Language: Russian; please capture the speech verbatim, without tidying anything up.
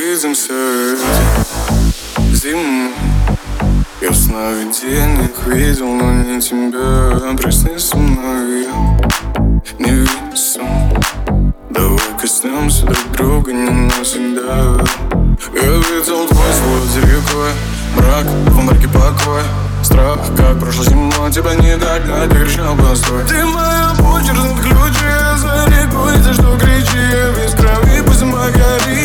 увидимся зимой. Я в сновидениях видел, но не тебя. Прости со мной, я не весом. Давай коснемся друг друга не навсегда. Я видел твой свод за рекой, мрак, в мраке покой. Страх, как прошлой зимой, тебя не догнать, кричал постой. Ты моя почерк, ключи, за рекой, за что кричи. Я весь крови, пусть зима горит.